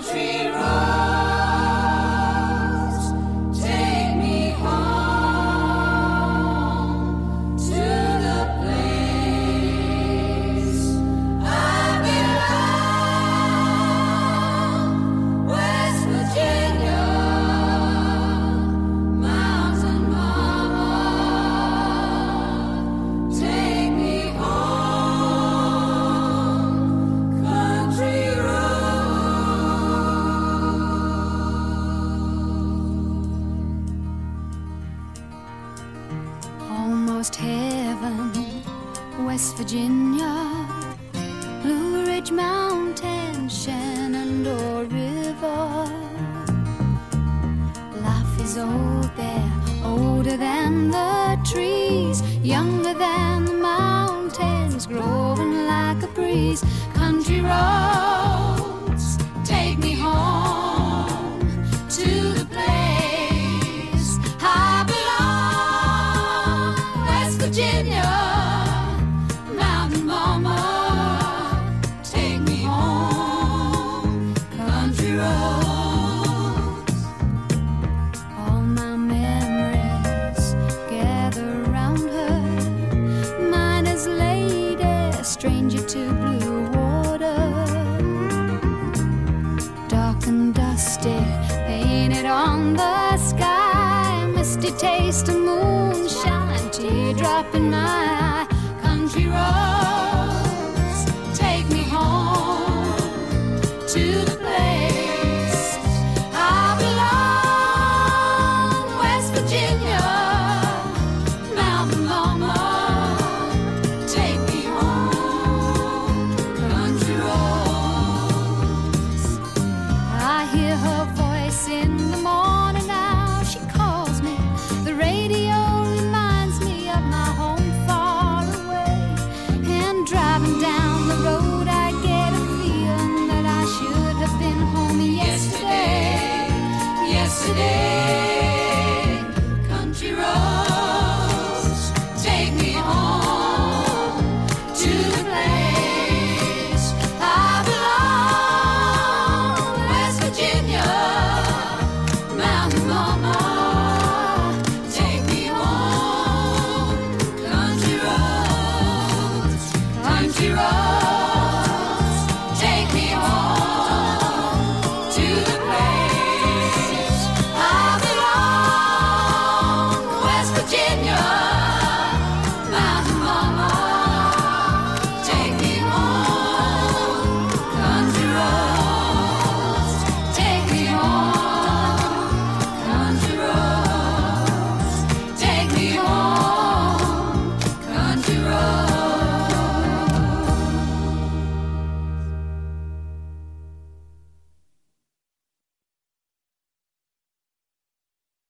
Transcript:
Almost heaven, West Virginia, Blue Ridge Mountain, Shenandoah River. Life is old there, older than the trees, younger than the mountains, growing like a breeze. Country roads, take me home to the place I belong. West Virginia, mountain mama, take me home. Country roads, all my memories gather around her. Mine is lady, stranger to blue water, dark and dusty, painted on the sky, misty taste of moonshine, teardrop in my eye. Country roads, take me home to the